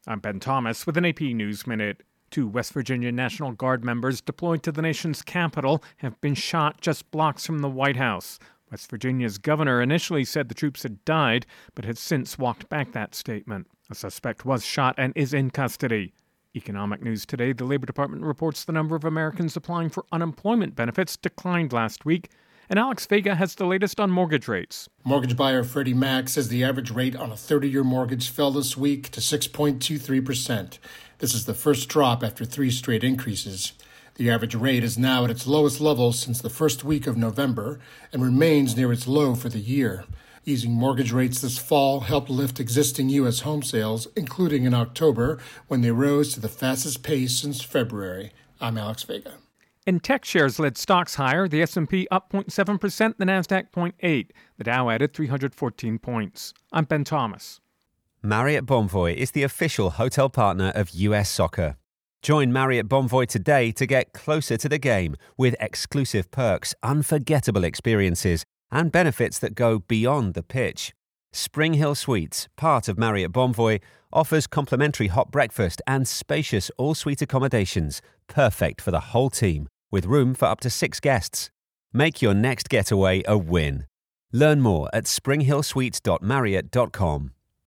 I'm Ben Thomas with an AP News Minute. 2 West Virginia National Guard members deployed to the nation's capital have been shot just blocks from the White House. West Virginia's governor initially said the troops had died, but has since walked back that statement. A suspect was shot and is in custody. Economic news today, the Labor Department reports the number of Americans applying for unemployment benefits declined last week. And Alex Vega has the latest on mortgage rates. Mortgage buyer Freddie Mac says the average rate on a 30-year mortgage fell this week to 6.23%. This is the first drop after 3 straight increases. The average rate is now at its lowest level since the first week of November and remains near its low for the year. Easing mortgage rates this fall helped lift existing U.S. home sales, including in October, when they rose to the fastest pace since February. I'm Alex Vega. And tech shares led stocks higher, the S&P up 0.7%, the Nasdaq 0.8%. The Dow added 314 points. I'm Ben Thomas. Marriott Bonvoy is the official hotel partner of US Soccer. Join Marriott Bonvoy today to get closer to the game with exclusive perks, unforgettable experiences, and benefits that go beyond the pitch. Spring Hill Suites, part of Marriott Bonvoy, offers complimentary hot breakfast and spacious all-suite accommodations, perfect for the whole team, with room for up to 6 guests. Make your next getaway a win. Learn more at springhillsuites.marriott.com.